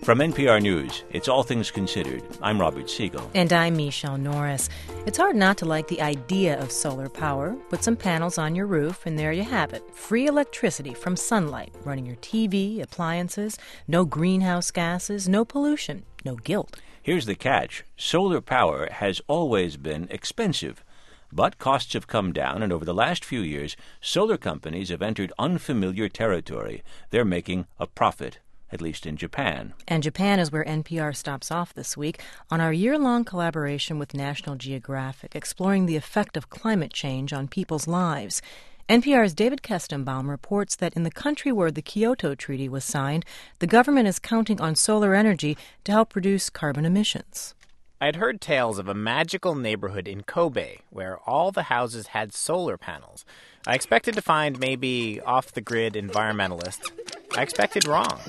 From NPR News, it's All Things Considered. I'm Robert Siegel. And I'm Michelle Norris. It's hard not to like the idea of solar power. Put some panels on your roof, and there you have it. Free electricity from sunlight, running your TV, appliances, no greenhouse gases, no pollution, no guilt. Here's the catch. Solar power has always been expensive. But costs have come down, and over the last few years, solar companies have entered unfamiliar territory. They're making a profit, at least in Japan. And Japan is where NPR stops off this week on our year-long collaboration with National Geographic, exploring the effect of climate change on people's lives. NPR's David Kestenbaum reports that in the country where the Kyoto Treaty was signed, the government is counting on solar energy to help reduce carbon emissions. I had heard tales of a magical neighborhood in Kobe where all the houses had solar panels. I expected to find maybe off-the-grid environmentalists. I expected wrong.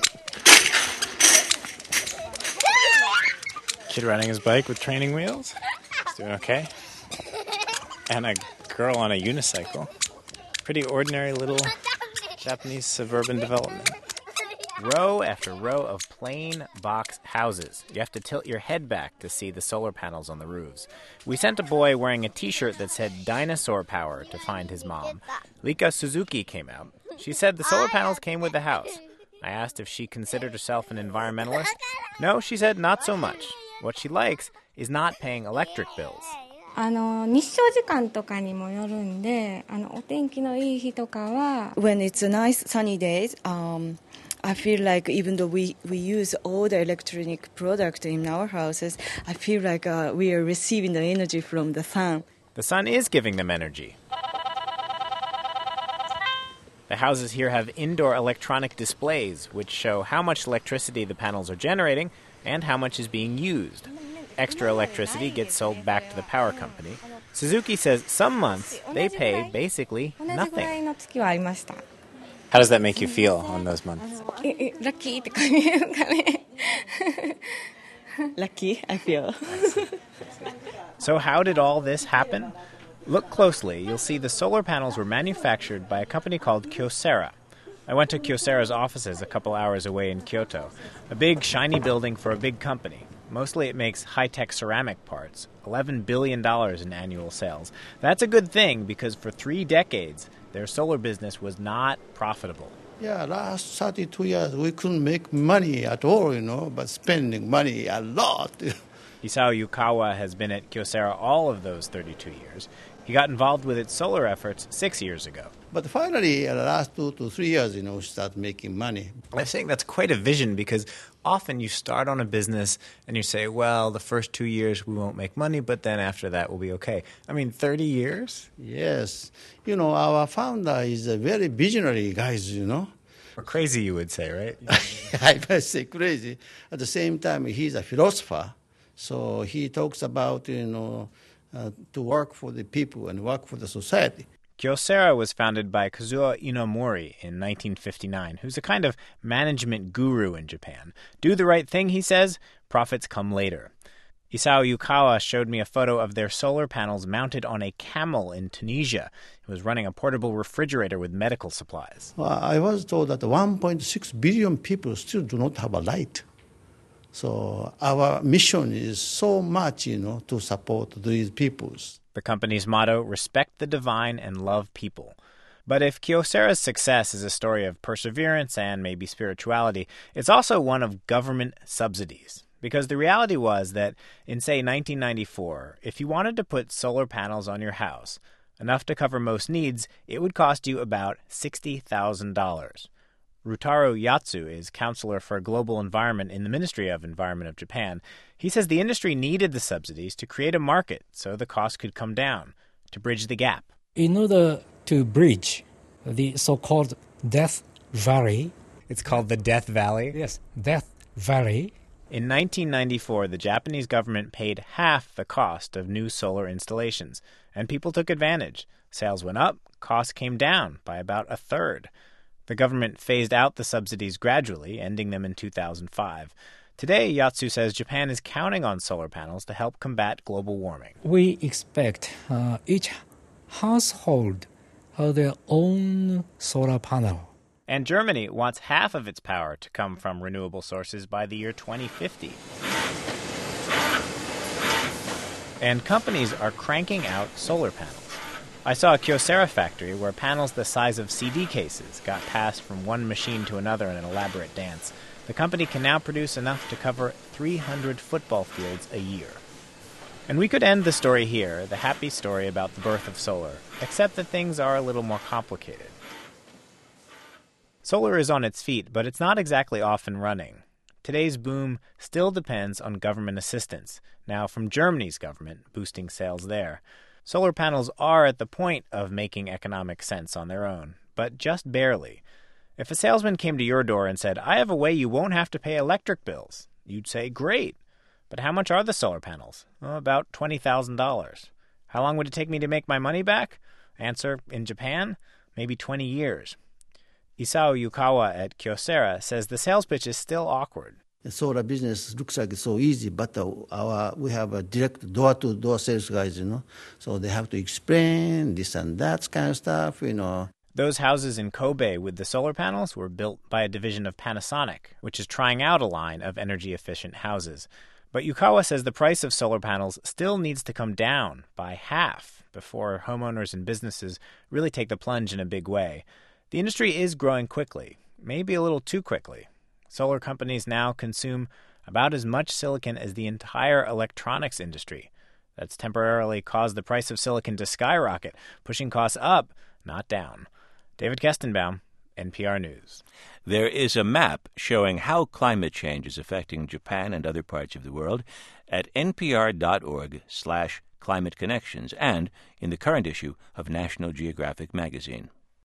Kid riding his bike with training wheels. He's doing okay. And a girl on a unicycle. Pretty ordinary little Japanese suburban development. Row after row of plain box houses. You have to tilt your head back to see the solar panels on the roofs. We sent a boy wearing a t-shirt that said dinosaur power to find his mom. Rika Suzuki came out. She said the solar panels came with the house. I asked if she considered herself an environmentalist. No, she said not so much. What she likes is not paying electric bills. 日照時間とかにもよるんで、お天気のいい日とかは When it's a nice sunny days, I feel like even though we use all the electronic product in our houses, I feel like we are receiving the energy from the sun. The sun is giving them energy. The houses here have indoor electronic displays, which show how much electricity the panels are generating and how much is being used. Extra electricity gets sold back to the power company. Suzuki says some months they pay basically nothing. How does that make you feel on those months? Lucky, Lucky, I feel. So how did all this happen? Look closely. You'll see the solar panels were manufactured by a company called Kyocera. I went to Kyocera's offices a couple hours away in Kyoto, a big, shiny building for a big company. Mostly it makes high-tech ceramic parts, $11 billion in annual sales. That's a good thing because for 3 decades, their solar business was not profitable. Yeah, last 32 years, we couldn't make money at all, but spending money a lot. Isao Yukawa has been at Kyocera all of those 32 years. He got involved with its solar efforts 6 years ago. But finally, the last 2 to 3 years, we start making money. I'm saying that's quite a vision because often you start on a business and you say, well, the first 2 years we won't make money, but then after that we'll be okay. 30 years? Yes. Our founder is a very visionary guy, Or crazy, you would say, right? I might say crazy. At the same time, he's a philosopher. So he talks about, to work for the people and work for the society. Kyocera was founded by Kazuo Inomori in 1959, who's a kind of management guru in Japan. Do the right thing, he says, profits come later. Isao Yukawa showed me a photo of their solar panels mounted on a camel in Tunisia. It was running a portable refrigerator with medical supplies. Well, I was told that 1.6 billion people still do not have a light. So our mission is so much, to support these peoples. The company's motto, respect the divine and love people. But if Kyocera's success is a story of perseverance and maybe spirituality, it's also one of government subsidies. Because the reality was that in, say, 1994, if you wanted to put solar panels on your house, enough to cover most needs, it would cost you about $60,000. Rutaro Yatsu is counselor for global environment in the Ministry of Environment of Japan. He says the industry needed the subsidies to create a market so the cost could come down, to bridge the gap. In order to bridge the so-called Death Valley. It's called the Death Valley? Yes, Death Valley. In 1994, the Japanese government paid half the cost of new solar installations, and people took advantage. Sales went up, costs came down by about a third. The government phased out the subsidies gradually, ending them in 2005. Today, Yatsu says Japan is counting on solar panels to help combat global warming. We expect each household have their own solar panel. And Germany wants half of its power to come from renewable sources by the year 2050. And companies are cranking out solar panels. I saw a Kyocera factory where panels the size of CD cases got passed from one machine to another in an elaborate dance. The company can now produce enough to cover 300 football fields a year. And we could end the story here, the happy story about the birth of solar, except that things are a little more complicated. Solar is on its feet, but it's not exactly off and running. Today's boom still depends on government assistance, now from Germany's government, boosting sales there. Solar panels are at the point of making economic sense on their own, but just barely. If a salesman came to your door and said, "I have a way you won't have to pay electric bills," you'd say, "Great. But how much are the solar panels?" "Oh, about $20,000. "How long would it take me to make my money back?" Answer, "In Japan, maybe 20 years. Isao Yukawa at Kyocera says the sales pitch is still awkward. The solar business looks like it's so easy, but we have a direct door-to-door sales guys, so they have to explain this and that kind of stuff, Those houses in Kobe with the solar panels were built by a division of Panasonic, which is trying out a line of energy-efficient houses. But Yukawa says the price of solar panels still needs to come down by half before homeowners and businesses really take the plunge in a big way. The industry is growing quickly, maybe a little too quickly. Solar companies now consume about as much silicon as the entire electronics industry. That's temporarily caused the price of silicon to skyrocket, pushing costs up, not down. David Kestenbaum, NPR News. There is a map showing how climate change is affecting Japan and other parts of the world at npr.org/climateconnections and in the current issue of National Geographic magazine.